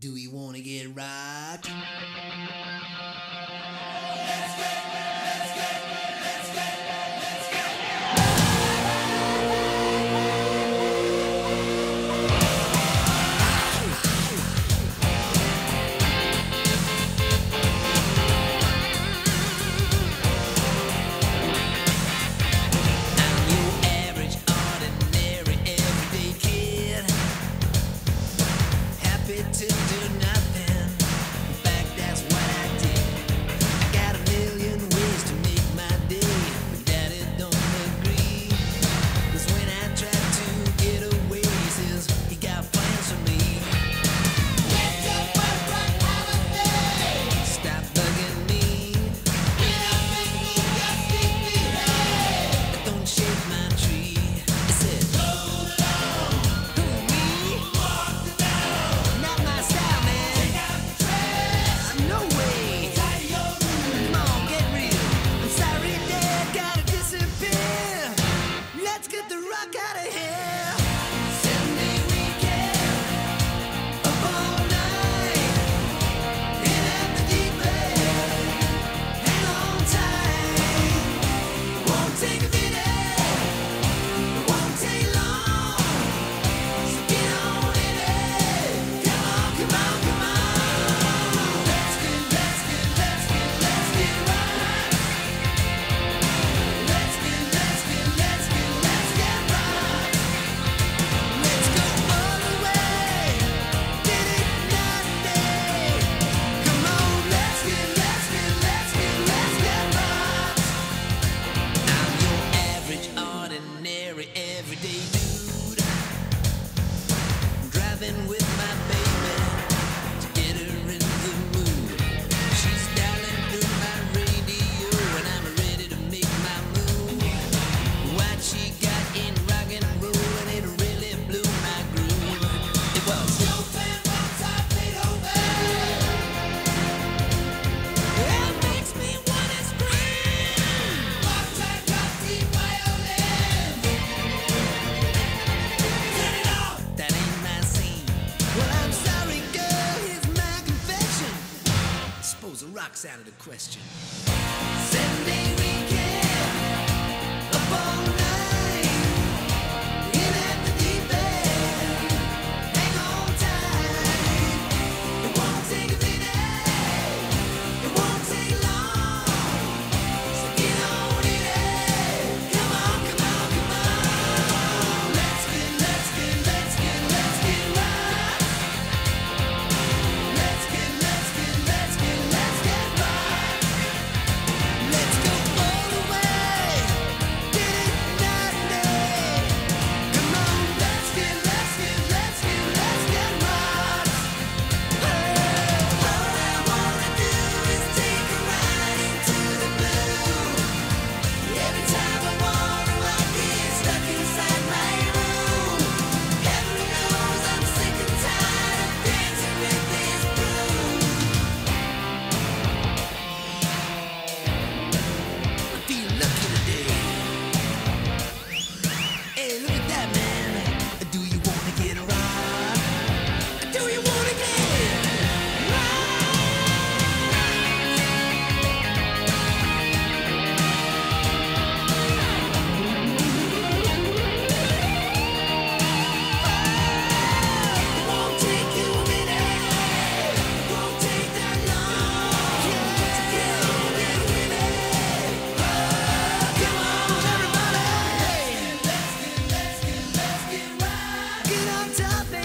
Do you wanna get rocked? To do nothing. In fact, that's what I did. I got a million ways to make my day, but Daddy don't agree. 'Cause when I try to get away, he says he got plans for me. Wake up and run holiday. Stop bugging me. When I think you got sleepy head, don't shake my tree. He said, hold on. Who, me? Walk the down. Not my style, man. Take out the trash. No way. Tie your room. Come on, get real. I'm sorry, Dad, gotta disappear. Let's get the rock out of here. Sunday weekend, up all night, in at the deep end. Hang on tight. Won't take a minute. Won't take long. So get on in it. Come on, come on, come on. Let's get right. Let's get right. Let's go all the way. Did it not day. Come on, let's get right. I'm your average, ordinary, everyday dude. Driving with my baby to get her in the mood. She's dialing through my radio and I'm ready to make my move. What she got in rock and roll and it really blew my groove. It was Chopin, Mozart, Beethoven. It makes me wanna scream. Mozart, Rossi, violin. Turn it off. That ain't my scene. Well, I'm sorry, girl. Here's my confession. Suppose the rock's out of the question. Sunday weekend, up all night, in at the deep end. Hang on tight. It won't take a minute. It won't take long. So get on in it. Come on, come on, come on. Let's get right. Let's get right. Let's go all the way. Did it not day. Come on, let's get right. All I wanna do is take a ride into the blue. Every time I wanna, I get stuck inside my room. Heaven knows I'm sick and tired of dancing with this broom. I feel lucky today. Hey, look at that, man. Do you wanna get rocked? Do you wanna get It won't take you a minute. Won't take that long. To get on and win it. Come on, everybody. Let's get right. Get on top